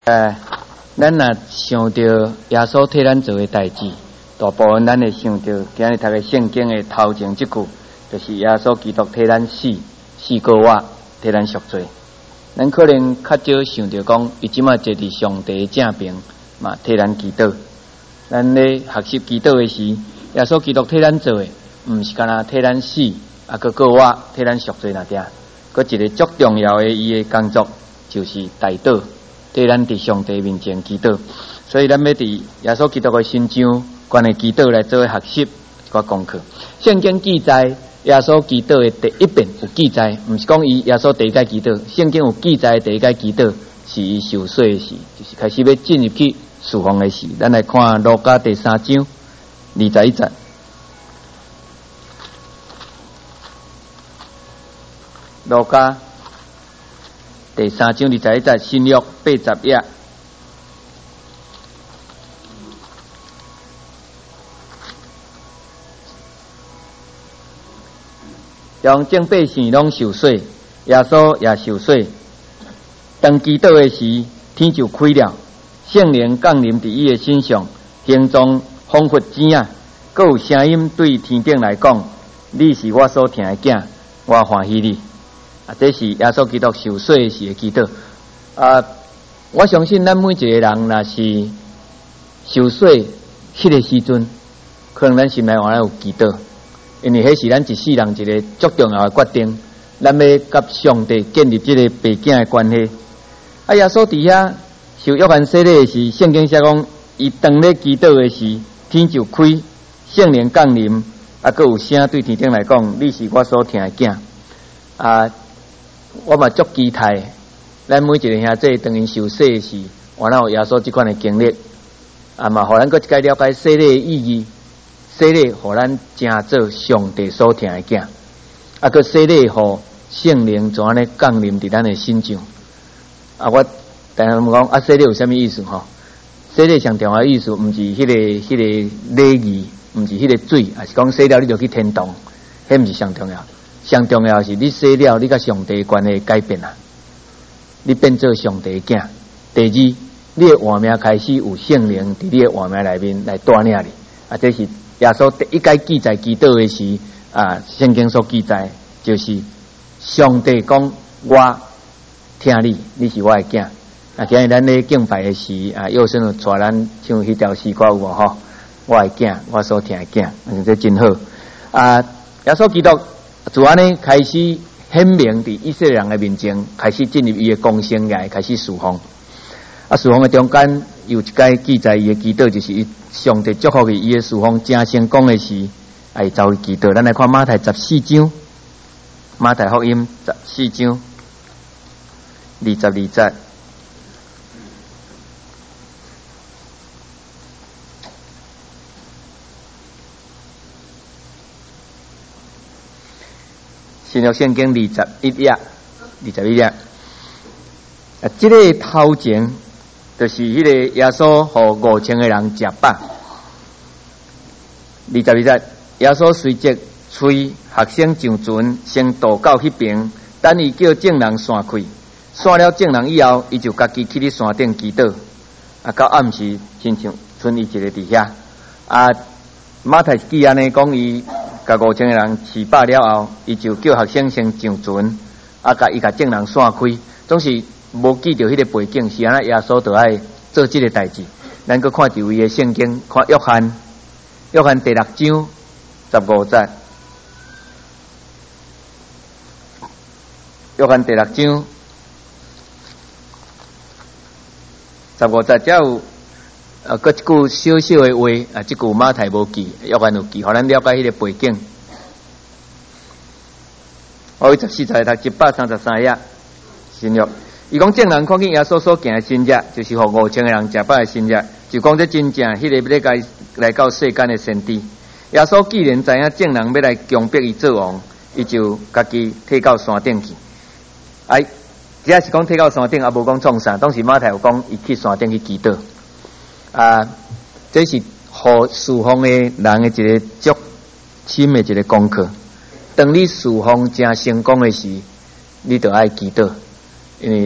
咱若想到耶稣替咱做的代志，大部分咱会想到今日读的圣经的头前一句，就是耶稣基督替咱死过活，替咱赎罪。咱可能较少想到讲，伊即马坐伫上帝正边嘛，替咱祈祷。咱咧学习祈祷的时，耶稣基督替咱做的，毋是干那替咱死，佮过活，替咱赎罪那点。佮一个足重要的伊的工作，就是代祷。对咱伫上帝面前祈祷，所以咱要伫耶稣基督的身上关于祈祷来做学习一个功课。圣经记载耶稣祈祷的第一遍有记载，毋是讲伊耶稣第一届祈祷，圣经有记载第一届祈祷是伊受洗的时，就是开始要进入去侍奉的时。咱来看路加第3章21节。路加第3章21节，新约80页。让众百姓拢受洗，耶稣也受洗。当祈祷的时，天就开了，圣灵降临伫伊的身上，形状仿佛钱啊，佮有声音对天顶来讲：“你是我所疼的囝，我欢喜你。”这是耶稣基督受洗时的祈祷。我相信咱每一个人若是受洗迄个时阵，可能咱心内原来有祈祷，因为迄是咱一世人一个足重要的决定，咱要甲上帝建立这个爸囝的关系。耶稣伫遐受约翰洗礼的时，圣经写讲，伊当咧祈祷的时，天就开，圣灵降临，佮有声对天顶来讲：“你是我所疼的囝。”我嘛足期待，咱每一个兄弟当因受洗时，原来有耶稣这款的经历，嘛，互咱搁一解了解洗礼的意义。洗礼互咱成做上帝所疼的囝，搁洗礼互圣灵怎样降临伫咱的心上。我但系讲洗礼有啥物意思吼？洗礼上重要的意思，毋是迄个礼仪，毋是迄个水，也是讲洗了你就去天堂，迄毋是上重要。上重要的是你洗了，你甲上帝关系改变啦，你变做上帝的囝。第二，你的活命开始有圣灵伫你的活命内面来带领你。这是耶稣第一届记载祈祷的时，圣经所记载就是上帝讲：“我听你，你是我的囝。”今日咱咧敬拜的时，幼生就带咱唱迄条诗歌有无吼？我的囝，我所听的囝，这真好。耶稣基督自安尼开始显明伫以色列人的面前，开始进入伊的公生涯，开始侍奉。侍奉的中间有一届记载伊的祈祷，就是伊上帝祝福伊的侍奉真成功的时，走去祈祷。咱来看马太14章，马太福音14章22节。新约圣经21页，这个头前就是迄个耶稣和5000个人食饱。22节，耶稣随即催学生上船，先渡到迄边，等伊叫众人散开。散了众人以后，伊就家己去咧山顶祈祷。到暗时，亲像剩伊一个伫遐。马太记安尼讲伊。甲5000个人吃饱了后，伊就叫学生先上船，伊甲众人散开。总是无记着迄个背景，是安那耶稣就爱做这个代志。咱搁看第位的圣经，看约翰第6章15节，约翰第6章15节，才有。搁一句小小的话，这句马太无记，约翰有记，互咱了解迄个背景。14节读133页，新约。伊讲众人看见耶稣所行的神迹，就是互5000个人食饱的神迹，就讲这真正迄个要来到世间的先知。耶稣既然知影众人要来强迫伊做王，伊就家己退到山顶去。只是讲退到山顶，无讲创啥。当时马太有讲伊去山顶去祈祷。这是互侍奉的人的一个足深的一个功课。当你侍奉真成功的时，你就爱祈祷，因为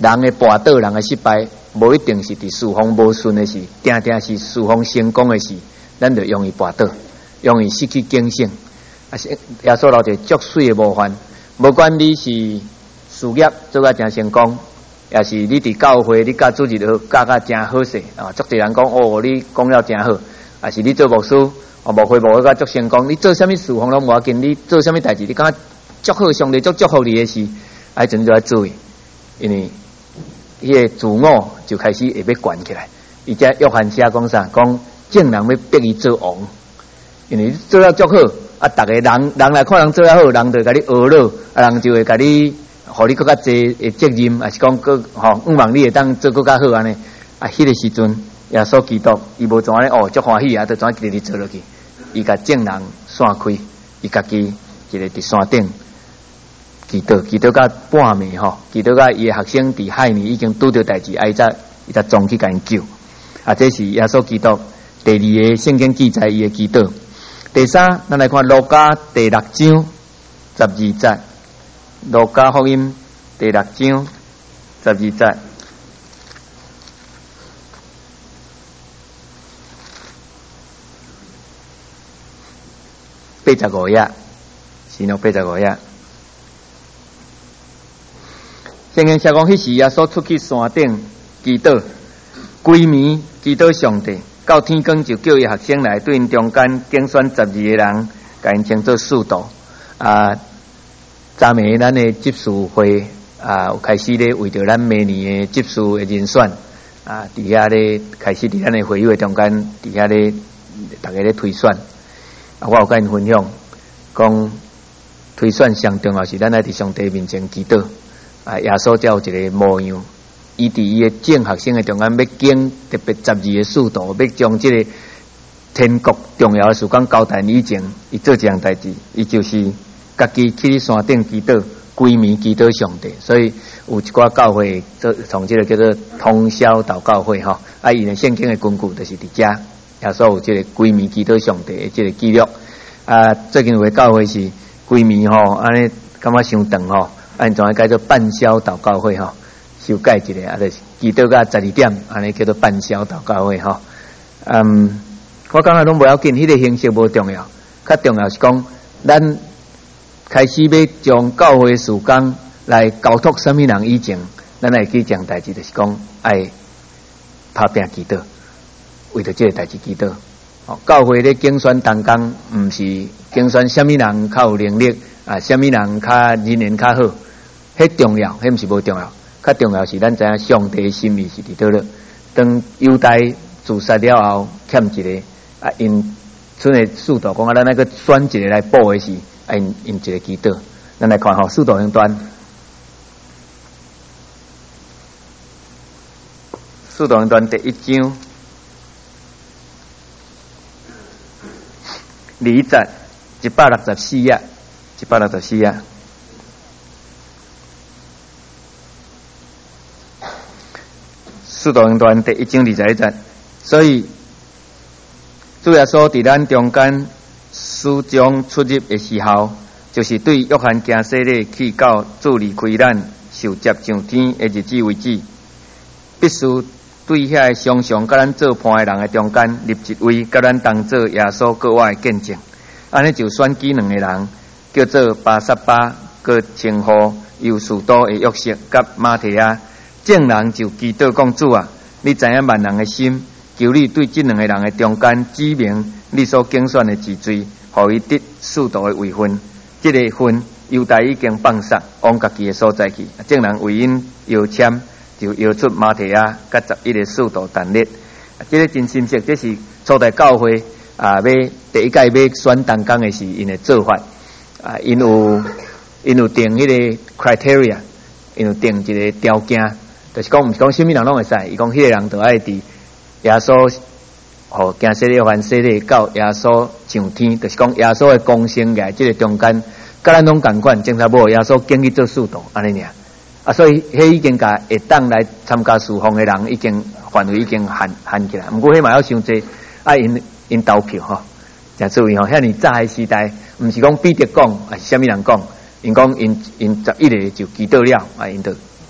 人的跋倒，人的失败，无一定是伫事奉无顺的事，定定是事奉成功的事，咱就容易跋倒，容易失去警醒。啊，是耶稣留一个足水的模范，无管你是事业做甲真成功，也是你伫教会你教主日教真好势啊，足侪人讲哦，你讲了真好，啊是你做牧师哦，牧会甲足成功，你做啥物事奉拢无要紧，你做啥物代志，你感觉足好，上帝足祝福你的事，啊，阵就要注意，因为迄个自我就开始会要悬起来。而且约翰写讲啥？讲正人要逼伊做王，因为你做了足好。啊！逐个人来看人做得好，人就甲你学了，啊，人就会甲你，互你更加侪的责任，啊是讲个吼，希望你会当做更加好安尼。啊，迄个时阵，耶稣基督伊无怎安尼哦，足欢喜啊，就怎一直做落去。伊甲正人散开，伊家己一个伫山顶祈祷到半暝吼，祈祷到伊的学生伫海面已经拄着代志，伊才撞去甲因救。啊，这是耶稣基督第二个圣经记载伊的祈祷。第三，咱来看路加第6章12节，路加福音第6章12节。85页，是喏85页。圣经写讲，迄时耶稣出去山顶祈祷，规暝祈祷上帝。到天光就叫伊学生来，对因中间竞选12个人，甲因称作使徒。啊，昨暝咱的执事会啊，有开始咧为着咱明年的执事的人选啊，伫遐咧开始伫咱的会议中间，伫遐咧大家咧推选。啊，我有甲因分享，讲推选上重要是咱爱伫上帝面前祈祷。啊，耶稣才有一个模样。伊伫伊个正学生的中间，要经特别12个使徒，要将这个天国重要的事讲交代以前，伊做这样代志，伊就是家己去山顶祈祷，规暝祈祷上帝。所以有一寡教会做从这个叫做通宵祷告会吼，啊，伊的圣经的根据就是伫遮，耶稣有这个规暝祈祷上帝的这个记录。啊，最近有个教会是规暝吼，安尼感觉伤长吼，按怎叫做半宵祷告会吼。修改一下，啊，就是祈祷到12点，安尼叫做半宵祷告会吼。我感觉拢无要紧，迄个形式无重要，较重要是讲咱开始要将教会事工来交托什么人以前，咱来去讲代志，就是讲爱拍拼祈祷，为着这个代志祈祷。教会咧竞选当中，毋是竞选什么人较有能力啊，什么人较人缘较好，迄重要，迄毋是无重要。较重要是咱知影上帝的心意是伫倒了。当犹大自杀了后，欠一个啊，因剩的使徒讲啊，咱那个选一个来补的是啊，因一个祈祷。咱来看吼，使徒行传，使徒行传第1章2节164页，164页。使徒行传第1章21节，所以主耶稣伫咱中间始终出入的时候，就是对约翰行洗礼去到主离开咱受接上天的日子为止，必须对遐个常常甲咱做伴的人的中间立一位，甲咱当做耶稣国外的见证。安尼就选举2个人，叫做巴撒巴，佮称呼犹士多的约瑟，甲马提亚。正人就祈祷讲主啊，你知影万人的心，求你对这2个人的中间指明你所竞选的之罪，互伊得使徒的位分。这个分犹大已经放杀，往家己的所在去。正人为因摇签，就摇出马提亚甲11个使徒但列。这个真深刻，这是初代教会啊，要第一届要选当工的是因的做法啊，因有定迄个 criteria， 因有定一个条件。就是讲，毋是讲什么人拢会使，伊讲迄个人就爱伫耶稣，吼，行洗礼约翰洗礼到耶稣上天，就是讲耶稣的公生涯这个中间，甲咱拢共款，正差无耶稣经去做使徒安尼尔。啊，所以迄已经甲会当来参加事奉的人，已经范围已经限起来。毋过迄嘛要伤济，啊因投票吼，诚注意吼，遐尼早的时代，毋是讲彼得讲，啊是啥物人讲，因讲因11个就祈祷了，啊因就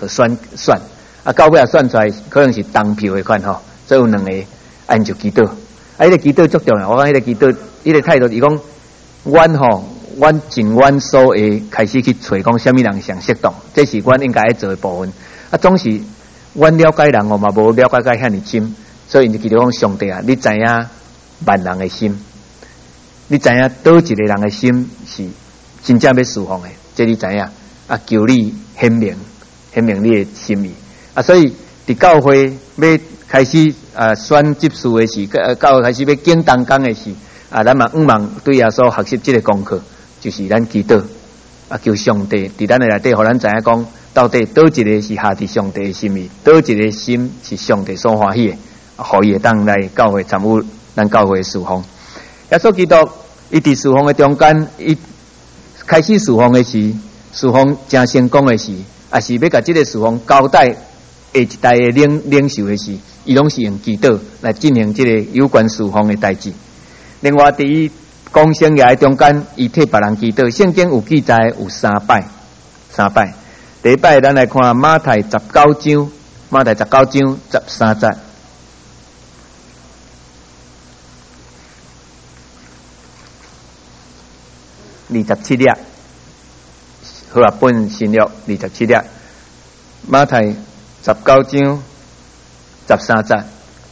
就选啊，到尾选出来可能是当票的款吼，所以有两个按就祈祷，啊，迄个祈祷足重要。我讲迄个祈祷，迄个态度，伊讲，阮尽阮所会开始去找讲，什么人上适当，这是阮应该要做的部分。啊，总是阮了解人嘛无了解遐尼深，所以就祈祷讲上帝啊，你知影万人的心，你知影倒一个人的心是真正要释放的，这你知影啊，求你显明你的心意啊，所以伫教会要开始选执事的时，教会开始要敬当工的时啊，咱嘛毋忙对耶稣学习这个功课。就是咱祈祷啊，求上帝伫咱的内底，互咱知影讲，到底倒一个是下伫上帝的心意，倒一个心是上帝所欢喜的，互伊会当来教会参与咱教会的事奉。耶稣基督伊伫事奉的中间，伊开始事奉的时，事奉真成功的时，也是要甲这个事奉交代下一代的领袖的时，伊拢是用祈祷来进行这个有关事奉的代志。另外，伫伊讲生涯中间，伊替别人祈祷，圣经有记载有3摆。第一摆，咱来看马太19章13节。27页，和合本新约27页，马太19章13节。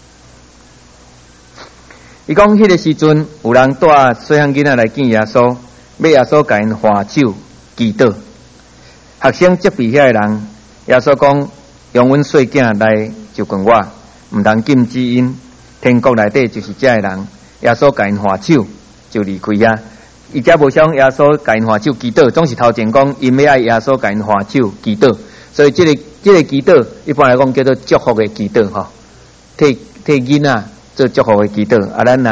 伊讲迄个时阵，有人带细汉囡仔来见耶稣，要耶稣甲因画手祈祷。学生责备遐个人，耶稣讲：用阮细囝来就跟我，毋通禁止因。天国内底就是遮个人。耶稣甲因画手就离开啊。伊则无想耶稣甲因画手祈祷，总是头前讲因要爱耶稣甲因画手祈祷。所以这个祈祷一般来讲叫做祝福的祈祷吼，替囡仔做祝福的祈祷。啊，咱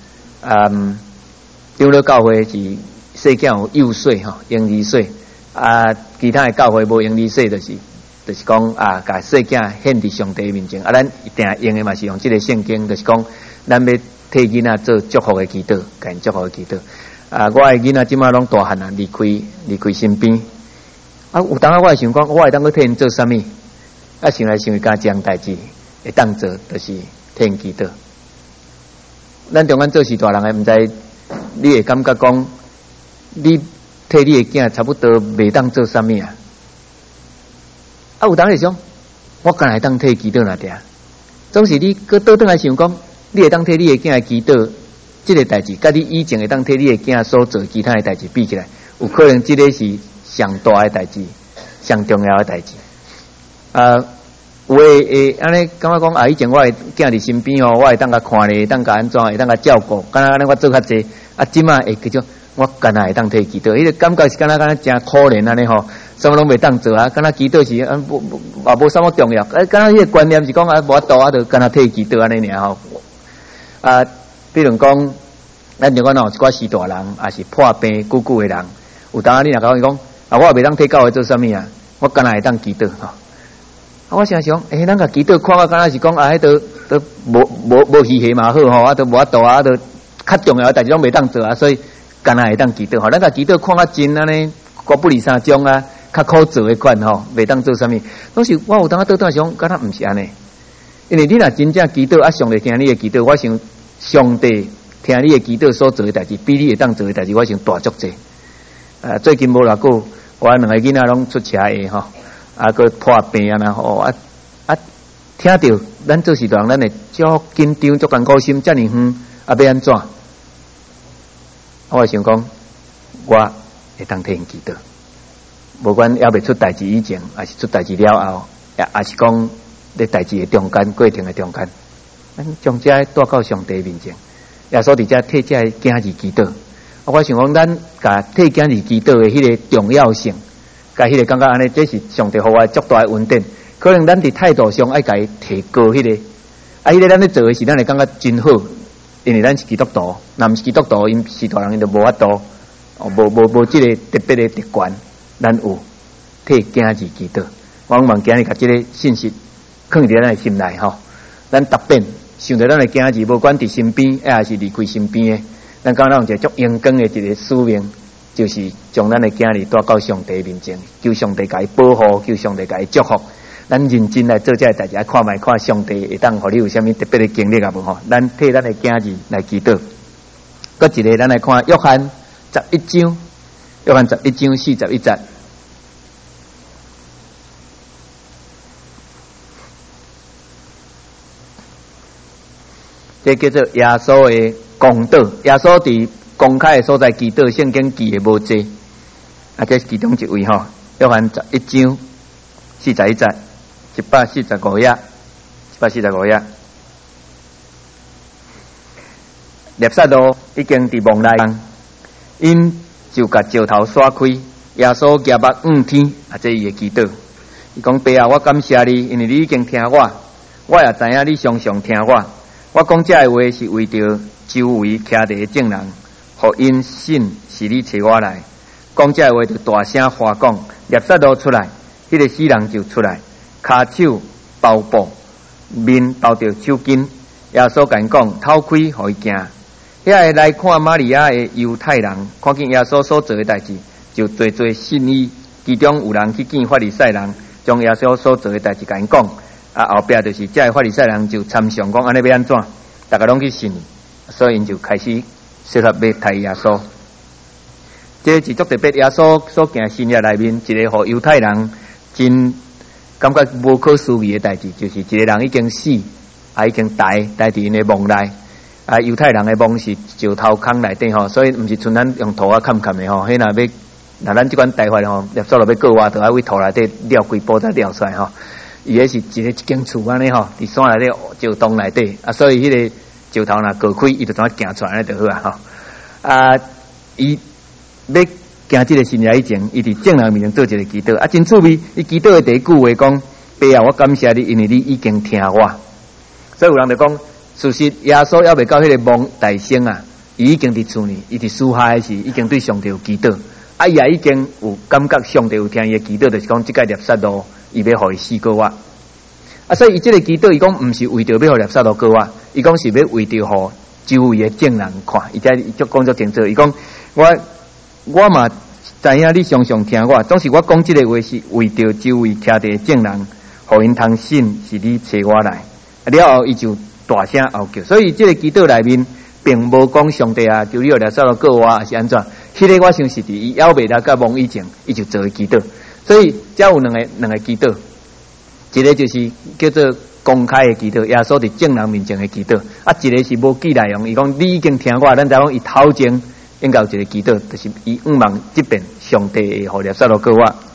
长老教会是细囝有幼岁吼，婴儿岁啊，其他的教会无婴儿岁，就是讲啊，甲细囝献伫上帝面前。啊，咱一定用的嘛是用这个圣经，就是讲咱要替囡仔做祝福的祈祷，甲因祝福的祈祷。啊，我的囡仔即马拢大汉啊，离开身边。啊，有当我会想讲，我会当去替因做啥物？啊，想来想去，甲一样代志会当做，就是替因祈祷。咱中间做事大人的，毋知你会感觉讲，你替你的囝差不多袂当做啥物啊？啊，有当会想，我干会当替祈祷哪点？总是你搁倒转来想讲，你会当替你的囝祈祷，这个代志，甲你以前会当替你的囝所做其他的代志比起来，有可能这个是上大的代志，上重要的代志。有诶安尼感觉讲啊，以前我会囝伫身边哦，我会当甲看咧，会当甲安怎，会当甲照顾，敢若安尼我做较济。啊，即马会叫做我敢若会当替祈祷，迄个感觉是敢若真可怜安尼吼，什么拢袂当做啊，敢若祈祷是无啥物重要。敢若迄个观念是讲无法度啊，就敢若替祈祷安尼尔吼。啊，比如讲，咱就讲有一寡士大人，也是破病久久诶人，有当你若甲伊讲啊，我也袂当替教会做啥物啊，我敢若会当祈祷吼。我想想，咱甲祈祷看啊，敢若是讲啊，迄都无稀稀嘛好吼，啊都无法度啊，都较重要的代志拢袂当做啊，所以敢若会当祈祷吼。咱甲祈祷看啊真安尼，国不离三种啊，较可做的款吼，袂当做啥物。拢是我有当倒想，敢若毋是安尼。因为你若真正祈祷啊，上帝听你的祈祷，我想上帝听你的祈祷所做的代志，比你会当做的代志，我想大足济。最近无偌久，我两个囡仔拢出车祸吼。啊，个破病啊，然后听到咱做事大人，咱会足紧张、足艰苦心，遮尔远，啊，要安怎？我想讲，我会当替因祈祷，无管还未出代志以前，还是出代志了后，也是讲咧代志的中间、过程的中间，咱将这带到上帝面前，耶稣伫遮替这囝儿祈祷。我想讲，咱甲替囝儿祈祷的迄个重要性。甲迄个感觉安尼，这是上帝互我足大的恩典。可能咱伫态度上爱甲伊提高迄个，迄个咱咧做的是，咱会感觉真好，因为咱是基督徒，若毋是基督徒，因是大人因就无法度，无即个特别的特权，咱有替囝儿祈祷。我望今日甲即个信息放伫咱的心内吼，咱特别想着咱的囝儿，无管伫身边，还是离开身边的，咱敢若用一个足阳光的一个使命， 就是将咱的囝儿带到上帝面前，求上帝甲伊保护，求上帝甲伊祝福。咱认真来做这代志，看卖看上帝会当互你有啥物特别的经历啊无吼？咱替咱的囝儿来祈祷。搁一个，咱来看约翰11章，约翰11章41节。这叫做耶稣的公道。耶稣伫公开的所在祈祷，圣经记的无济，这是其中一位吼。约翰11章41节，145页，145页。列撒罗已经伫梦内，因就甲石头刷开。耶稣举目望天，这伊的祈祷。伊讲：爸啊，我感谢你，因为你已经听我，我也知影你常常听我。我讲这话是为着周围徛伫的众人，互因信是你找我来。讲这话就大声夸讲，列撒罗出来，迄个死人就出来，骹手包布，面包着手巾。耶稣甲因讲，头开，互伊行。遐个来看玛利亚的犹太人，看见耶稣所做的代志，就做信伊。其中有人去见法利赛人，将耶稣所做的代志甲因讲。后壁就是这法利赛人就参详讲安尼要安怎，大家拢去信，所以因就开始说要杀耶稣。这是足特别，耶稣所行新约内面一个互犹太人真感觉无可思议的代志，就是一个人已经死，已经呆伫因的梦内。犹太人的梦是石头坑内底吼，所以毋是像咱用土砍的吼，迄若咱即款呆法吼，立做落要告我，就要为土内底撩几波再撩出来吼。伊迄是一间厝安尼吼，伫山内底石洞内底所以迄个石头若割开，伊就怎行出来就好吼。伊要行即个新约以前，伊伫众人面前做一个祈祷真趣味。伊祈祷的第一句话讲：爸啊，我感谢你，因为你已经听我。所以有人就讲，事实耶稣还未到迄个梦大声伊已经伫厝里，伊伫私下的时已经对上帝有祈祷，伊也已经有感觉上帝有听伊的祈祷，就是讲即个列撒罗。伊要互伊死过我，所以伊即个祈祷，伊讲毋是为着要互列撒罗过我，伊讲是要为着互周围的众人看，伊就讲足清楚。伊讲我嘛知影你常常听我，总是我讲即个话是为着周围徛伫众人，互因通信是你找我来。了后伊就大声吼叫，所以即个祈祷内面并无讲上帝啊，求你互列撒罗过我，还是安怎？迄个我想是伫伊还未来甲梦以前，伊就做祈祷。所以才有两个祈祷，一个就是叫做公开的祈祷，耶稣伫众人面前的祈祷，一个是无记内容。伊讲你已经听我，咱再讲伊头前应该有一个祈祷，就是伊望即边上帝会互列撒罗过我。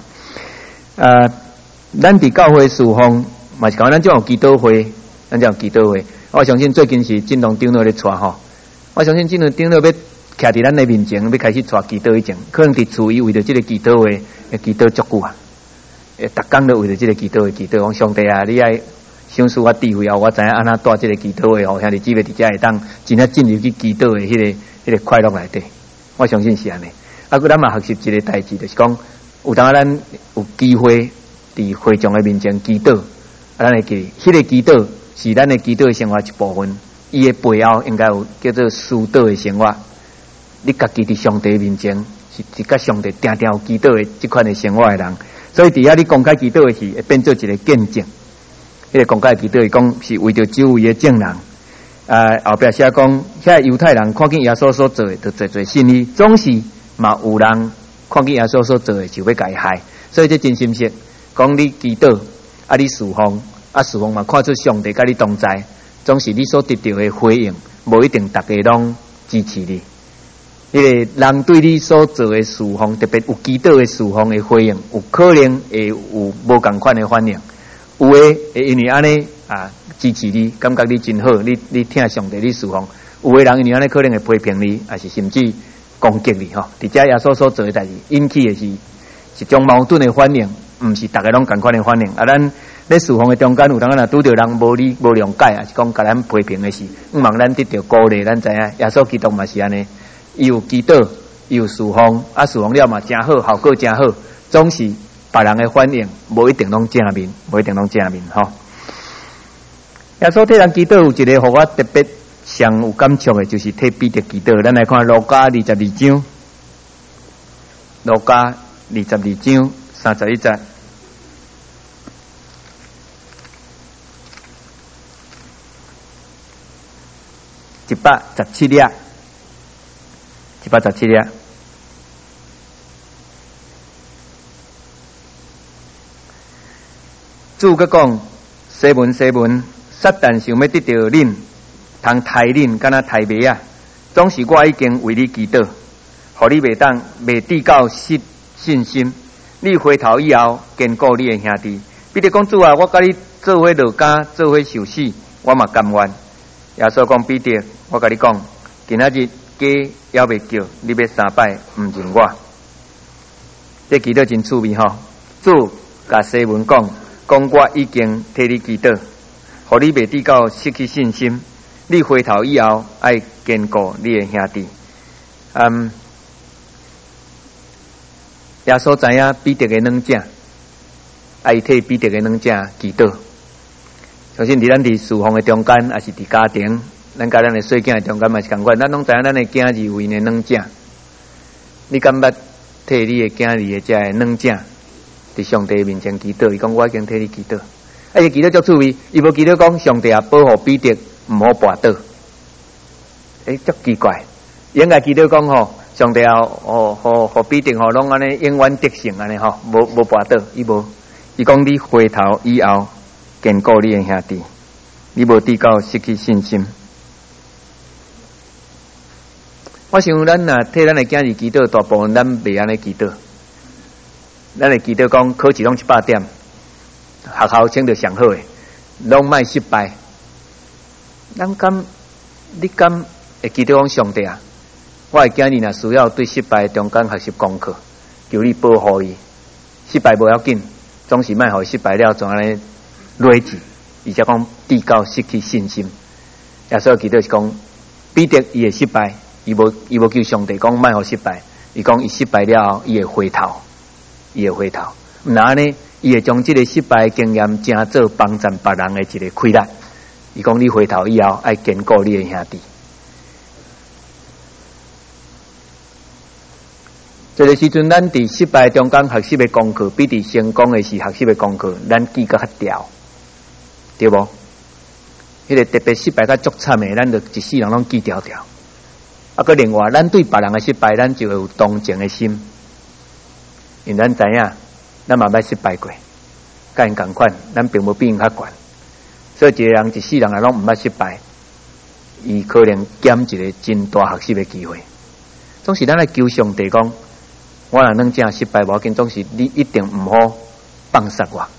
咱伫教会侍奉嘛是讲咱种有祈祷会，咱种有祈祷会。我相信最近是进农长老咧带吼，我相信进农长老要徛伫咱的面前，要开始带祈祷以前，可能伫厝伊为着即个祈祷会。祈祷足久逐工都为着即个祈祷的祈祷，讲上帝啊，你爱赏赐我智慧啊，我知影安怎带即个祈祷会吼，兄弟姊妹伫遮会当真正进入去祈祷的迄个快乐内底。我相信是安尼。咱嘛学习一个代志，就是讲有当咱有机会伫会众的面前祈祷，咱会记迄个祈祷是咱的祈祷的生活一部分。伊的背后应该有叫做私祷的生活，你家己伫上帝面前。是甲上帝定定有祈祷的即款的生活的人，所以伫遐你公开祈祷的时，会变做一个见证。迄个公开祈祷，伊讲是为着周围的众人。后壁写讲，遐犹太人看见耶稣所做的，就做信伊；总是嘛有人看见耶稣所做的，就要甲伊害。所以这真心实，讲你祈祷，你侍奉，侍奉嘛看出上帝甲你同在，总是你所得到的回应，无一定大家拢支持你。迄个人对你所做的侍奉，特别有祈祷的侍奉的回应，有可能会有无同款的反应。有的会因为安尼支持你，感觉你真好，你听上帝你侍奉；有的人因为安尼可能会批评你，还是甚至攻击你吼。伫遮耶稣所做的代志，引起的是一种矛盾的反应，毋是大家拢同款的反应。咱咧侍奉的中间，有当若拄着人无理无谅解，还是讲甲咱批评的事，毋望咱得到鼓励。咱知影耶稣基督嘛是安尼。伊有祈祷，伊有侍奉，侍奉了嘛真好，效果真好。总是别人的反应，无一定拢正面，无一定拢正面吼。耶稣替人祈祷有一个，互我特别上有感触的，就是替彼得祈祷。咱来看路加22章， 路加22章31节。117粒，117粒。主佮讲：西门，西门，撒旦想要得到恁，通杀恁，敢若杀麦啊！总是我已经为你祈祷，互你袂抵到失信心。你回头以后，坚固你的兄弟。彼得讲：主啊，我甲你做伙落監，做伙受死，我嘛甘愿。耶稣讲：彼得，我甲你讲，今仔日鸡还未叫，你要3摆毋认我。这祈祷真趣味吼！主甲西门讲我已经替你祈祷，互你袂抵到失去信心。你回头以后，爱坚固你的兄弟。耶稣知影彼得的软正，爱替彼得的软正祈祷。相信伫咱伫侍奉的中间，也是伫家庭，咱甲咱的细囝的中间嘛是共款。咱拢知影咱的囝儿为的软正，你敢捌替你的囝儿的这个软正伫上帝面前祈祷？伊讲我已经替你祈祷。伊祈祷足趣味，伊无祈祷讲上帝保护彼得毋好跋倒。足奇怪，应该祈祷讲吼，上帝互彼得吼拢安尼永远得胜安尼吼，无跋倒。伊无，伊讲你回头以后。坚固你的兄弟，你无抵到失去信心。我想咱若替咱的囝儿祈祷，大部分咱袂安尼祈祷。咱会祈祷讲考试拢100点，学校成就上好诶，拢莫失败。你敢会祈祷讲上帝啊？我的囝儿若需要对失败中间学习功课，求你保护伊。失败无要紧，总是莫互伊失败了，总安尼。累积，而且讲抵到失去信心。耶稣祈祷是讲，彼得伊会失败，伊无求上帝讲莫互失败，伊讲伊失败了后，伊会回头。毋然呢，伊会将这个失败的经验，正做帮助别人的一个开力。伊讲你回头以后，爱坚固你的兄弟。这个时阵，咱伫失败中间学习的功课，比伫成功的是学习的功课，咱记较牢。对无？迄个特别失败较足惨的，咱就一世人拢记条条。搁另外，咱对别人的失败，咱就会有同情的心，因咱知影，咱嘛捌失败过，甲因共款，咱并无比因较悬。所以一个人一世人啊，拢毋捌失败，伊可能减一个真大学习的机会。总是咱来求上帝讲，我若能正失败无要紧，总是你一定毋好放杀我。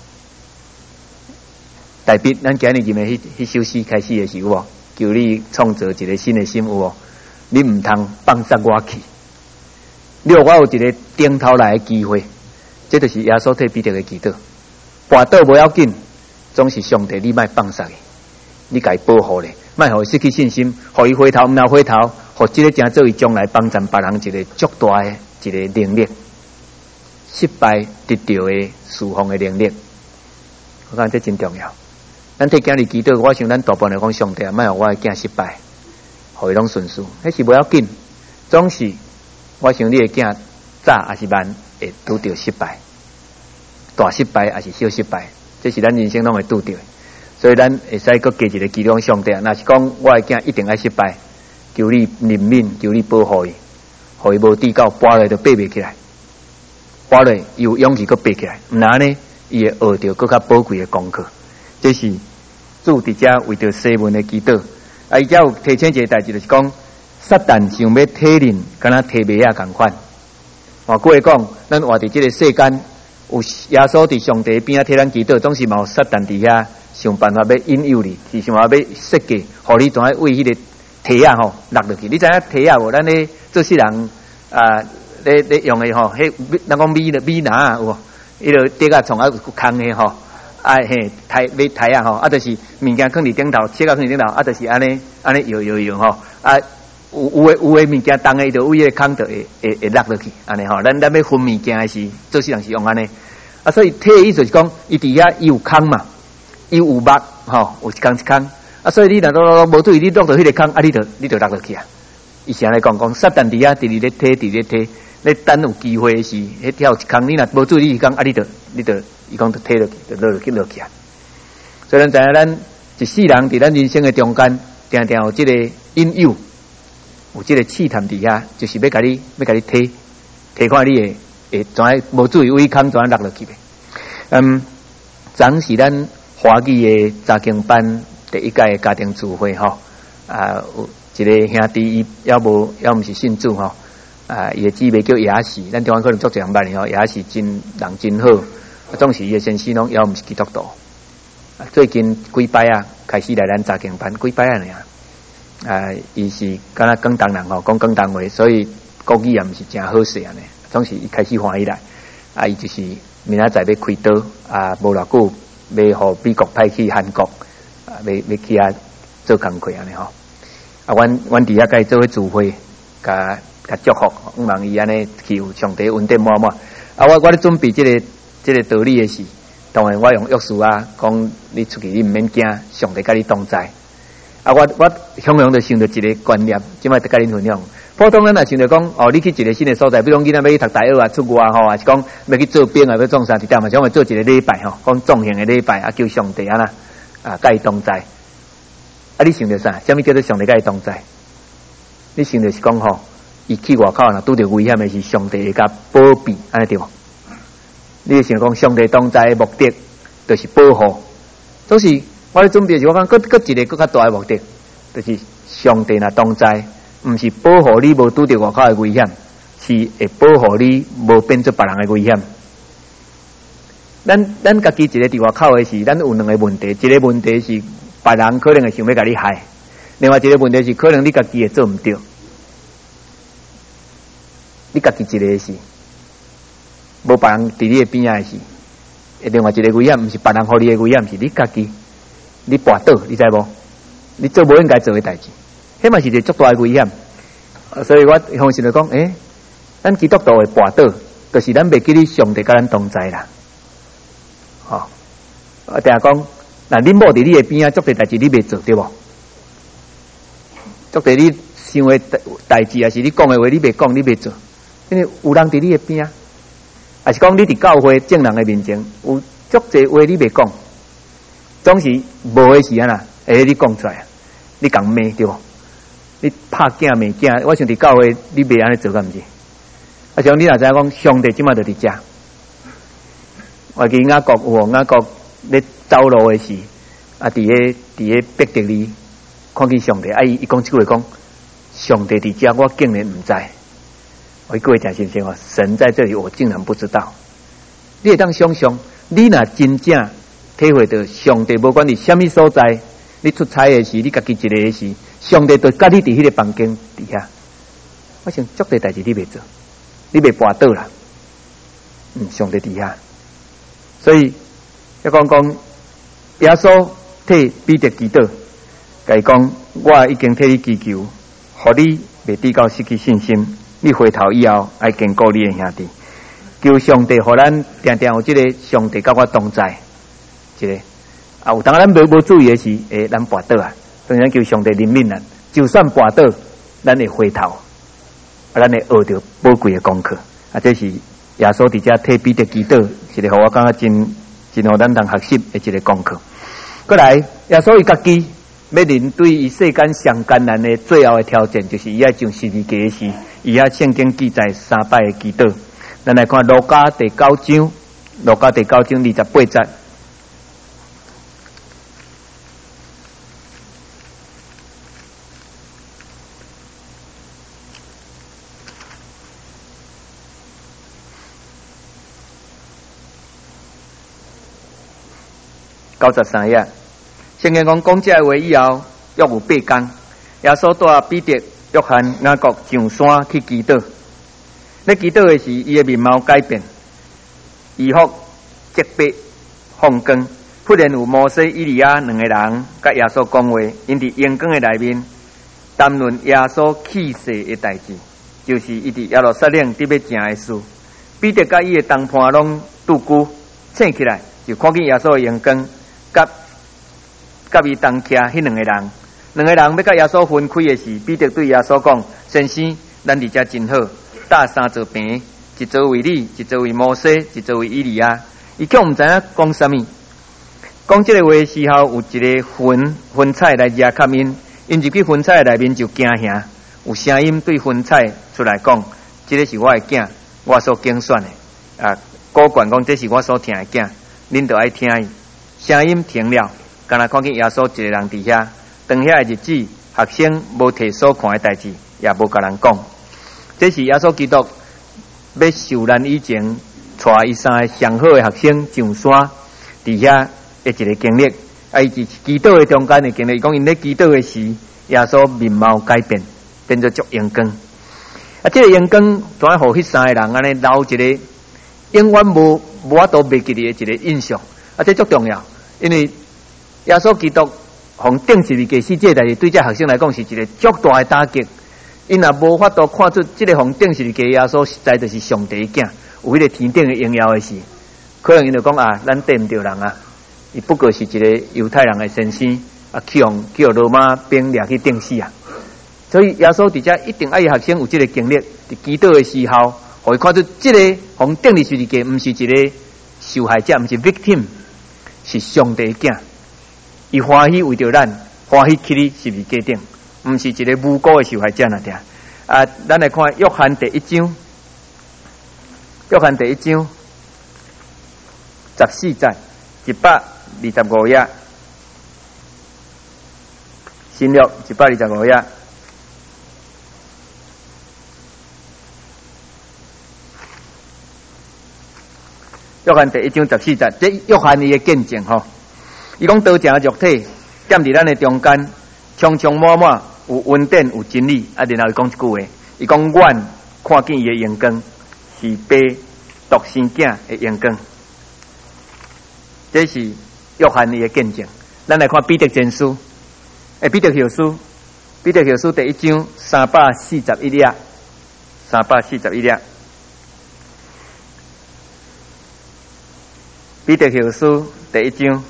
代笔，咱今日入面迄首诗开始的时候，求你创造一个新的心有无？你毋通放杀我去，你让我有一个顶头来的机会。这就是耶稣替彼得的祈祷。跋倒无要紧，总是上帝，你莫放杀伊，你甲伊保护咧，莫互伊失去信心，互伊回头，毋然回头，互这个正做伊将来帮助别人一个足大的一个能力，失败得到的侍奉的能力。我讲这真重要。咱替囝儿祈祷，我想咱大部分来讲，上帝莫互我的囝失败，互伊拢顺遂，迄是无要紧。总是我想你的囝早还是晚会拄到失败，大失败还是小失败，这是咱人生拢会拄到的。所以咱会使搁加一个祈祷，上帝若是讲我的囝一定爱失败，求你怜悯，求你保护伊，互伊无抵到跋落就爬袂起来，跋落伊有勇气搁爬起来，毋然呢，伊会学到搁较宝贵的功课。这是主伫遮为着西门的祈祷。伊遮有提醒一个代志，就是讲撒旦想要体认，敢若体麦仔共款。过会讲，咱活伫这个世间，有耶稣伫上帝边仔替咱祈祷，总是嘛有撒旦伫遐想办法要引诱你，是想办法要设计，互你总爱为迄个梯仔吼落落去。你知影梯仔无？咱咧做世人咧用的吼，迄咱讲米拿有无？迄个底下从啊空的吼。嘿，抬啊吼，就是物件放伫顶头，切到放伫顶头，就是安尼摇吼，有诶物件重诶，就为迄个空就会落落去，安尼吼。咱要分物件诶时，做事人是用安尼。所以体意思是讲，伊伫遐伊有空嘛，伊有目吼，有一空，所以你若无注意，你落到迄个空，你就落落去啊。 伊是安尼讲，撒旦伫遐伫咧踢，咧等有机会时，迄跳一空，你若无注意，伊讲啊，你就伊讲就踢落去，就落去啊。所以咱知影，咱一世人伫咱人生的中间，定定有即个引诱，有即个试探伫遐，就是要甲你踢看你会怎样无注意胃空怎样落落去呗。昨是咱华语的查经班第一届的家庭聚会吼，有一个兄弟伊也毋是信主吼，伊的姊妹叫雅士，咱台湾可能足侪人捌吼，雅士人真好，总是伊的先生拢也毋是基督徒。最近几摆开始来咱查经班，几摆尔，伊是敢若广东人吼，讲广东话，所以国语也毋是真好势安尼，总是伊开始欢喜来，伊就是明仔载要开刀，无偌久要互美国派去韩国，要去做工课安尼吼。阮伫遐甲伊做伙聚会，甲祝福，望伊安尼去有上帝恩典满满。我咧准备即个道理的事，当然我用约书讲你出去你毋免惊，上帝甲你同在。我常常就想到一个观念，即摆甲恁分享。普通咱也想着讲，你去一个新的所在，比如讲囡仔要去读大学出外吼，还是讲要去做兵要做啥，伫点嘛，想要做一个礼拜吼，讲纵行的礼拜求上帝甲伊同在。你想着啥？什么叫做上帝甲伊同在？你想着是讲吼，伊去外口若拄着危险的是上帝会甲保庇，安尼对无？你想讲上帝同在的目的，就是保护。总是我咧准备是我讲，搁一个较大的目的，就是上帝若同在，毋是保护你无拄着外口的危险，是会保护你无变做别人的危险。咱家己一个伫外口的是，咱有两个问题，一个问题是别人可能会想要甲你害，另外一个问题是可能你家己会做毋对，你家己一个是，无别人伫你的边仔是。另外一个危险，毋是别人互你的危险，是你家己，你跋倒，你知无？你做无应该做的代志，迄嘛是一个足大的危险。所以我相信就讲，咱基督徒的跋倒，就是咱袂记得上帝甲咱同在啦。我定讲，恁某伫你的边仔，足多代志你袂做，对无？足多你想的代志，还是你讲的话，你袂讲，你袂做，因为有人伫你的边仔。还是讲你伫教会正人的面前有足侪话你袂讲，总是无的时啊你讲出来，你讲骂对无？你拍囝骂囝，我想伫教会你袂安尼做，敢毋是？像你若知影讲上帝即马就伫遮，我记雅各咧走路的时，伫咧逼着你看见上帝，伊讲即句话讲，上帝伫遮，我竟然毋知。我各位讲信心神在这里，我竟然不知道。你会当想象，你若真正体会到上帝，无管你什么所在，你出差的时，你家己一个的时，上帝就甲你伫迄个房间底下。我想足多代志你袂做，你袂跋倒啦。上帝底下，所以要讲耶稣替彼得祈祷，甲伊讲，我已经替你祈求，互你袂抵到失去信心。你回头以后，爱坚固你的兄弟，求上帝，互咱定定有这个上帝甲我同在，这个有当咱无注意的时，咱跋倒当然求上帝怜悯咱，就算跋倒，咱会回头，咱会学到宝贵的功课。这是耶稣伫遮替彼得祈祷，一个互我感觉真互咱通学习的一个功课。过来，耶稣伊家己要面对伊世间上艰难的最后的挑战，就是伊要上十字架的时。以下圣经记载3摆的祈祷，咱来看路加第9章28节。93页，圣经讲这话以后，约有8天，耶稣带彼得、约翰、雅各上山去祈祷。咧祈祷的时，伊的面貌改变，衣服洁白放光。忽然有摩西、以利亚两个人甲耶稣讲话，因伫阳光的内面谈论耶稣去世的代志，就是伊伫耶路撒冷伫要行的事。彼得甲伊的同伴拢拄久醒起来，就看见耶稣的阳光，甲伊同徛迄两个人。 两个人要甲耶稣分开的时，彼得对耶稣讲：“先生，咱伫遮真好，搭三座棚，一座为你，一座为摩西，一座为以利亚。”伊却毋知影讲啥物。讲这个话的时候，有一个云彩来遮吸因，因入去云彩内面就惊吓，有声音对云彩出来讲：“这个是我的囝，我所拣选的。”啊，高管讲这是我所听的囝，恁着爱听伊。声音停了，敢若看见耶稣一个人伫遐。当遐的日子，学生无提所看的代志，也无甲人讲。这是耶稣基督要受难以前，带伊三个上好的学生上山，伫遐的一个经历。伊是祈祷的中间的经历。伊讲因咧祈祷的时，耶稣面貌改变，变做足阳光。这个阳光怎啊互迄三个人安尼留一个永远无法度袂记的一个印象？这足重要，因为耶稣基督从定十字架死这代志，对这学生来讲是一个足大的打击。因也无法度看出这个从定十字架耶稣实在就是上帝的囝，有迄个天顶的荣耀的事。可能因就讲啊，咱对唔对人啊？伊不过是一个犹太人的先生啊，去互罗马兵掠去钉死啊。所以耶稣伫遮一定爱学生有这个经历，伫祈祷的时候，互伊看出这个从定十字架，毋是一个受害者，毋是 victim， 是上帝的囝。伊欢喜为着咱，欢喜去你十字架顶，毋是一个无辜的受害者那点。啊，咱来看约翰第1章，约翰第1章14节125页，新约125页。约翰第1章14节，这约翰伊的见证吼。伊讲多正肉体踮伫咱的中间，充充满满有恩典有真理。啊，然后伊讲一句话，伊讲阮看见伊的阳光是被独生囝的阳光。这是约翰伊的见证。咱来看彼得前书，彼得后书第1章341页，341页。彼得后书第1章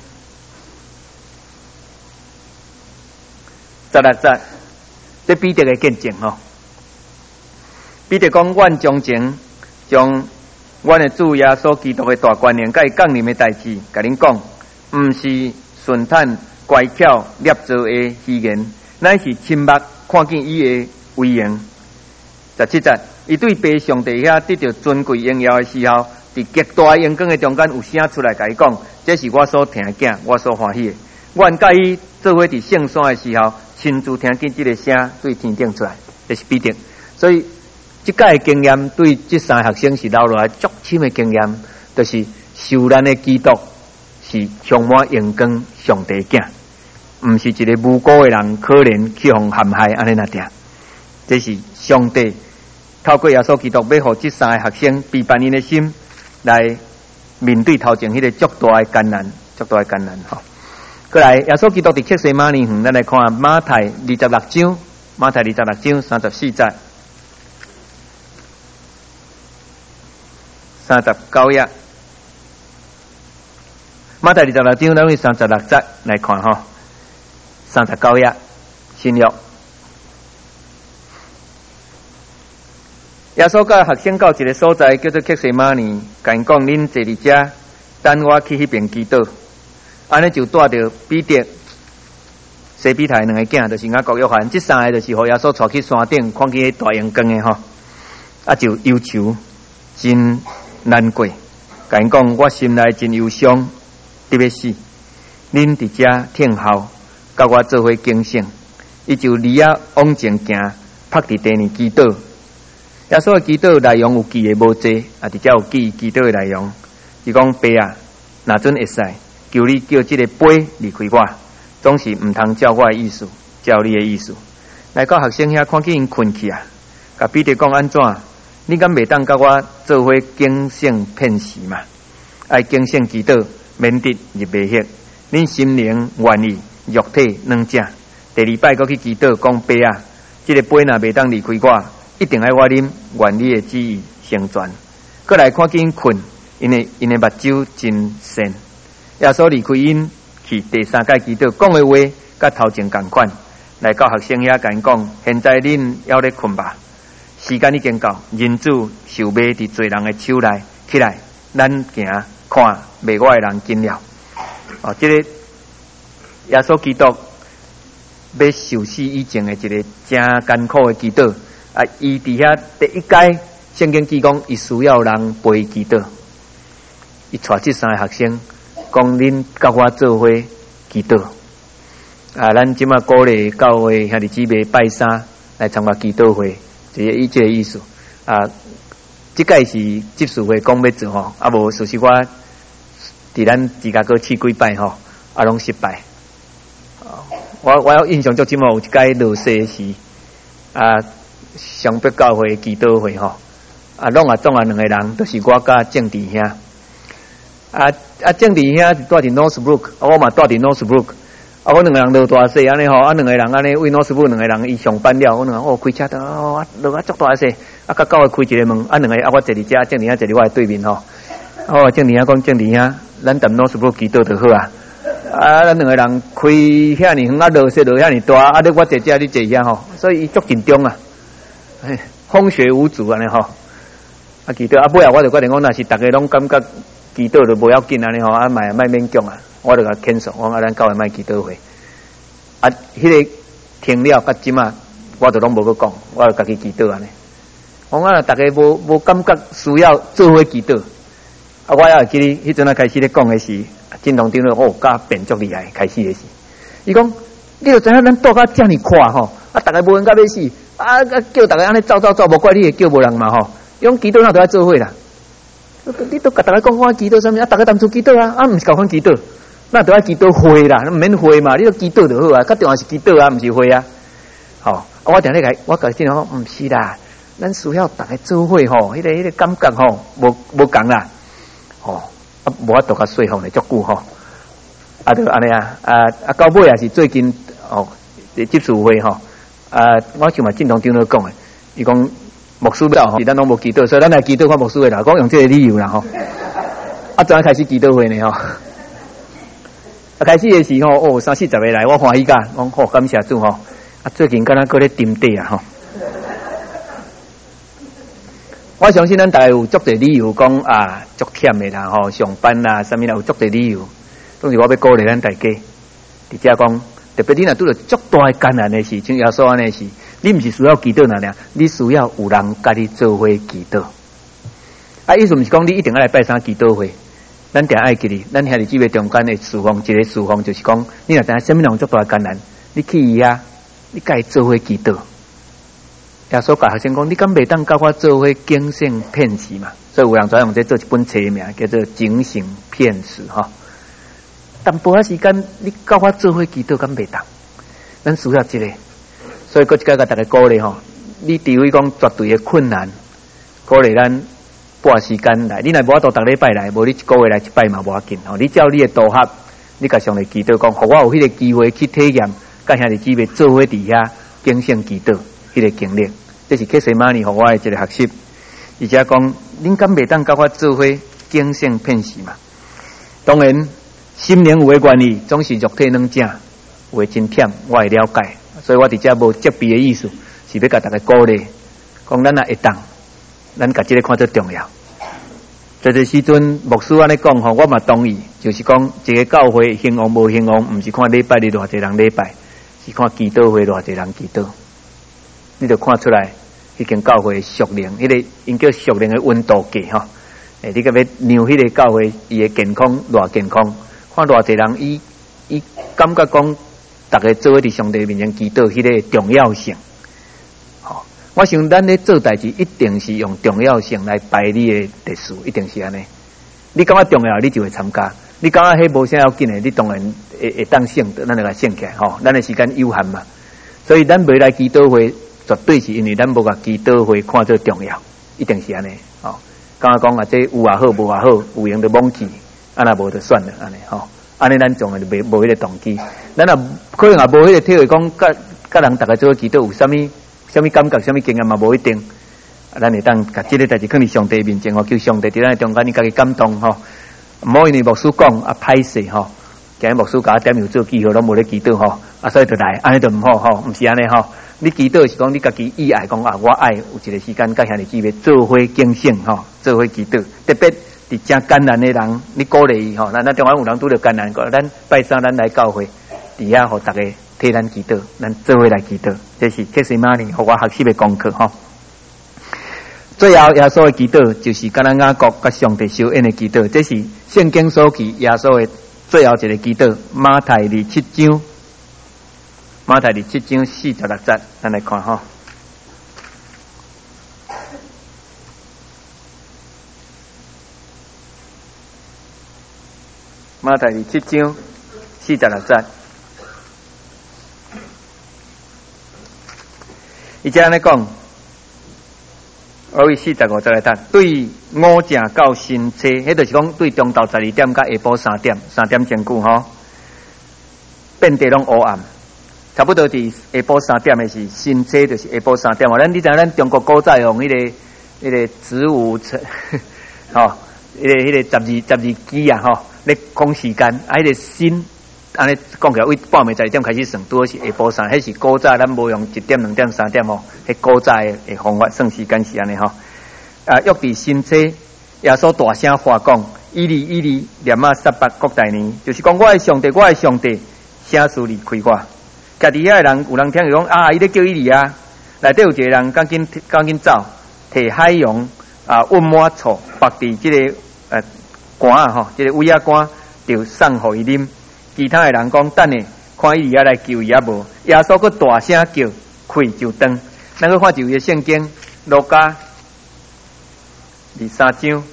16节，这彼得的见证吼。彼得讲：阮从前将阮的主耶稣基督的大观念，甲伊讲念的代志，甲恁讲，毋是顺坦乖巧捏造的虚言，乃是亲目看见伊的威严。17节，伊对爸上帝遐得到尊贵荣耀的时候，伫极大阳光的中间，有声出来甲伊讲：这是我所听的囝，我所欢喜的。阮甲伊做伙伫圣山的时候，亲自听见这个声对天顶出来，这是彼得。所以这届的经验对这三学生是留落来足深的经验，就是受难的基督是充满阳光上帝的囝，毋是一个无辜的人，可怜去互陷害安尼那点。这是上帝透过耶稣基督要互这三个学生陪伴因的心，来面对头前迄个足大的艰难吼。过来，耶稣基督伫克西马尼园，咱来看马太26章34节，39页。马太26章，咱用36节来看吼，39页新约。耶稣甲学生到一个所在叫做克西马尼，甲因讲：恁坐伫遮，等我去迄边祈祷。安尼就带着彼得、西庇太两个囝，就是雅各、约翰，这三个就是互耶稣带去山顶，看见迄大阳光的吼。啊，就忧愁真难过，甲因讲：我心内真忧伤，得要死。恁伫遮听候，甲我做伙警醒。伊就离啊往前行，趴伫地面祈祷。耶稣的祈祷内容有记的无济，啊，伫遮有记祈祷的内容。伊讲：爸啊，若准会使，求你叫这个杯离开我，总是毋通照我的意思，照你的意思。来到学生遐看见因困去啊，甲彼得讲安怎？你敢袂当甲我做伙警醒片时嘛？爱警醒祈祷，免得入迷惑。恁心灵愿意，肉体软正。第二摆搁去祈祷，讲爸啊，这个杯若袂当离开我，一定爱我啉，愿你的旨意成全。过来看见因困，因的目睭真深。耶稣离开因去第三届祈祷，讲的话甲头前同款。 来到学生遐甲因讲，现在恁还咧困吧？时间已经到，人子受卖伫罪人的手内，起来，咱行看卖我的人紧了。哦，这个耶稣基督要受死以前的一个真艰苦的祈祷啊！伊伫遐第一届圣经记讲，伊需要人陪祈祷，伊带这3个学生讲：恁甲我做伙祈祷啊！咱即马鼓励教会兄弟姊妹拜三来参加祈祷会。这个意思啊，这届是执事会讲要做吼，啊无事实我伫咱自家个试几摆吼，啊拢失败。我有印象中即马有一届落雪时啊，上北教会祈祷会吼，啊拢总2个人，都是我甲郑弟兄。郑弟兄是住伫 Northbrook， 我嘛住伫 Northbrook。我2个人落大雪安尼吼，2个人安尼为诺斯布2个人伊上班了，我2个开车到落足大雪，甲教会开一个门，2个我坐伫遮，正弟兄坐伫我的对面吼。正弟兄讲，正弟兄，咱踮诺斯布祈祷就好啊。咱2个人开遐尼远落雪落遐尼大，你我坐遮，你坐遐吼，所以伊足紧张啊，风雪无阻安尼吼。祈祷尾我就决定讲，若是大家拢感觉祈祷就无要紧安尼吼，莫勉强啊。我就甲牵手，我讲咱教会卖祈祷会，迄个停了，甲即马我就拢无去讲，我就家己祈祷安尼。我讲大家无感觉需要做伙祈祷，我也会记得迄阵开始咧讲的是，真堂长老甲变足厉害，开始的是，伊讲你就知影咱住甲遮尼快吼，大家无人甲要死，叫大家安尼走，无怪你会叫无人嘛吼，伊讲祈祷那都要做伙啦。你都甲大家讲我祈祷啥物大家当初祈祷毋是共款祈祷。那都要祈祷会啦，毋免会嘛，你都祈祷就好啊。较重要是祈祷啊，毋是会啊。好，我定咧我甲真讲，毋是啦，咱需要大家做伙吼，迄个感觉吼，无共啦。无法度甲说服咧足久吼。就安尼到尾也是最近接触会吼。我想嘛，正堂长老讲诶，伊讲牧师了吼，是咱拢无祈祷，所以咱来祈祷看牧师诶啦，讲用这个理由啦吼。怎样开始祈祷会呢吼？开始的时候，30-40个来，我欢喜甲，讲感谢主吼。最近敢若搁咧沉底啊吼。我相信咱大家有足侪理由讲足忝的啦吼，上班啦，啥物啦有足侪理由。当时我要鼓励咱大家，伫遮讲，特别你若拄着足大的艰难的事，像耶稣安尼事，你毋是需要祈祷尔，你需要有人甲你做伙祈祷。意思毋是讲你一定要来拜三祈祷会。咱定爱记哩，咱兄弟姊妹中间的侍奉，一个侍奉就是讲，你若知影什么人足大艰难，你去伊你甲伊做伙祈祷。耶稣甲学生讲，你敢袂当甲我做伙警醒骗士嘛？所以有人专用这做一本册名，叫做《警醒骗士》哈。淡薄仔时间，你甲我做伙祈祷，敢袂当？咱需要这个，所以搁一个甲大家鼓励吼，你除非讲绝对的困难，鼓励咱。半时间来，你若无法度逐礼拜来，无你一个月来一摆嘛无要紧吼。你照你的度合，你甲上帝祈祷讲，互我有迄个机会去体验，甲兄弟姊妹做伙伫遐警醒祈祷迄个经历，这是克西玛尼互我的一个学习。而且讲，恁敢袂当甲我做伙警醒骗士嘛？当然，心灵有诶原理，总是肉体软正，有诶真忝，我会了解。所以我伫遮无责备的意思，是要甲大家鼓励，讲咱若会当。咱甲这个看作重要，在这时阵牧师安尼讲吼，我嘛同意，就是讲一个教会兴旺无兴旺，毋是看礼拜日偌济人礼拜，是看祈祷会偌济人祈祷，你就看出来，迄间教会属灵，迄个因叫属灵的温度计吼，你个要量迄个教会伊的健康偌健康，看偌济人伊感觉讲，大家做伙伫上帝面前祈祷，迄个重要性。我想咱咧做代志，一定是用重要性来排你的特殊，一定是安尼。你感觉重要，你就会参加；你感觉迄无啥要紧的，你当然会当省，咱就来省起来吼。咱的时间有限嘛，所以咱未来祈祷会，绝对是因为咱无甲祈祷会看作重要，一定是安尼吼。刚刚讲这有也好，无也好，有用就忘记，若无就算了安尼吼。安尼咱从就无迄个动机，咱也可能也无迄个体会讲，甲人大家做祈祷有啥物？什么感觉，什么经验嘛，无一定。咱会当甲这个代志放伫上帝面前，求上帝伫咱中间，你家己感动吼。唔好因为牧师讲歹势吼， 今日牧师甲我点油做记号，拢无咧祈祷吼，所以就来，安尼就唔好吼，唔是安尼吼。你祈祷是讲你家己意爱，讲我爱有一个时间，甲兄弟姊妹做伙敬献吼，做伙祈祷。特别伫正艰难的人，你鼓励伊吼，咱中间有人拄着艰难，咱拜三咱来教会，伫遐互大家替咱祈祷，咱做伙来祈祷。这是克西玛尼互我学习的功课吼。最后耶稣的祈祷就是跟咱雅各甲上帝修恩的祈祷，这是圣经所记耶稣的最后一个祈祷。马太27章46节，咱来看吼。马太27章46节，伊这样来讲。45节来读，对午正到新车，迄就是讲对中昼12点到下晡3點前久吼，遍地拢黑暗，差不多伫下晡3點的是新车，就是下晡3點哦。你知影咱中国古早用迄个子午辰，吼，迄个12机啊吼，咧讲时間，迄个新。安尼讲起来，为半暝12點開始算，拄好是下晡3，迄是古早咱無用1點、2點、3點吼，迄古早的方法算時間是安尼吼。約伫新車，耶穌大聲話講：伊利念啊撒巴各大年，就是講我的上帝，啥事離開我？家己遐人有人聽伊講伊咧叫伊利啊，內底有一個人趕緊走，摕海洋溫滿醋放佇即個罐啊吼，即個尾仔罐就送互伊啉。其他的人講等下看伊利亞來救伊也無，耶穌佫大聲叫，開就斷。咱佫看一位聖經，路加23章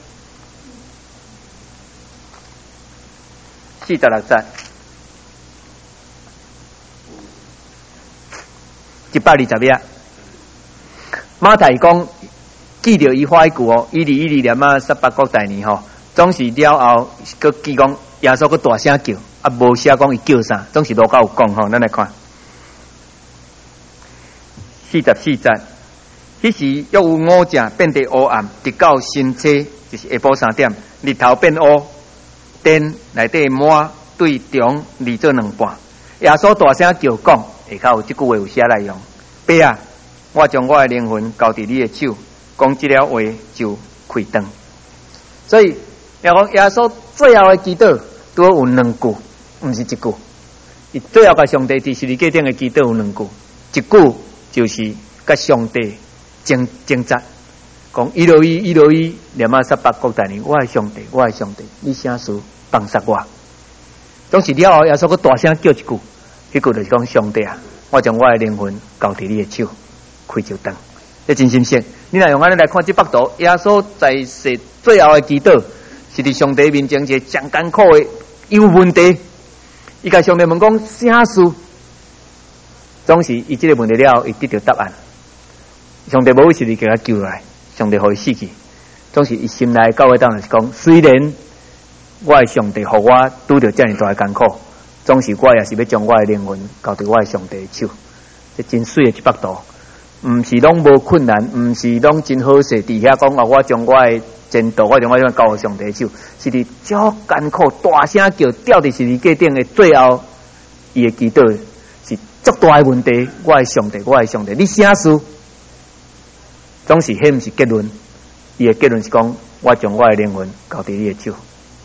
46節，120頁。馬太講記着伊話一句哦，伊利念啊撒巴各大年吼，總是了後佫記講耶穌佫大聲叫。無寫講伊叫啥，總是路加有講吼，咱來看44節。迄時約有午正，遍地黑暗，直到新車，就是下晡3點，日頭變烏，燈內底滿對中離做兩半。耶穌大聲叫講，下骹有即句話有寫來用：爸啊，我將我的靈魂交佇你的手，講即了話就開燈。所以耶穌最後的祈禱都有兩句。唔是一句，伊最後甲上帝伫十字架頂的祈禱有兩句，一句就是甲上帝爭執，講伊羅伊念啊撒巴各大年，我係上帝，你啥事放殺我？總是了後，耶穌佫大聲叫一句，迄句就是講上帝啊，我將我的靈魂交佇你的手，開就燈。這真心實，你若用安尼來看這幅圖，耶穌在世最後的祈禱，是伫上帝面前一個真艱苦的有問題。伊甲上帝問講啥事，總是伊即個問題了後，伊得到答案。上帝無一時就甲他救來，上帝互伊死去。總是伊心內教會當然是講，雖然我的上帝互我拄着遮爾大的艱苦，總是我也是要將我的靈魂交佇我的上帝的手。這真水的一幅圖，毋是攏無困難，毋是攏真好勢，佇遐講我將我的前途，我將我交互上帝的手，是伫足艱苦，大聲叫，吊佇十字架頂的最後，伊的祈禱是足大的問題。我的上帝，你啥事？總是迄毋是結論，伊的結論是講，我將我的靈魂交佇你的手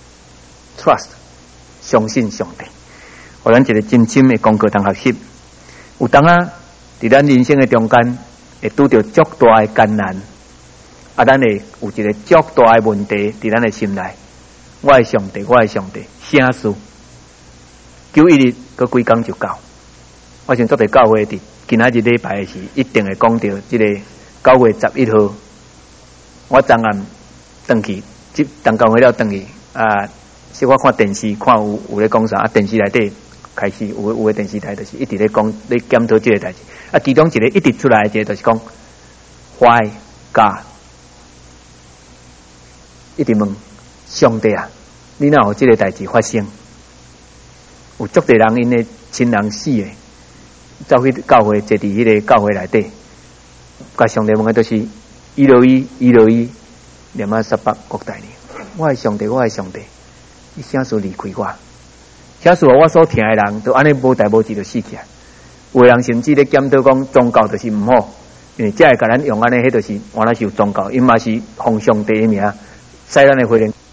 ，trust， 相信上帝。互咱一個真心的功課通學習。有當啊，伫咱人生的中間，會拄着足大的艱難。咱會有一個足大的問題佇咱的心內，我的上帝，啥事？求一日擱幾工就到。我想做佇教會佇今仔日禮拜的時，一定會講到即個9月11號。我昨暗轉去，即當教會了轉去是我看電視看有咧講啥，電視內底開始有個電視台就是一直咧講咧檢討即個代志。其中一個一直出來的一個就是講 Why God？一直問上帝啊，你哪有這個代志發生？有足多人因的親人死的，走去教會坐佇迄個教會內底，甲上帝問的就是伊羅伊念啊撒巴各大年，我係上帝，你啥時離開我？ 假使我所听的人都安尼无代无志就死起来，有的人甚至咧检讨讲宗教就是唔好，因为这会甲咱用安尼，迄就是原来是有宗教，因嘛是奉上帝的名，使咱的会员。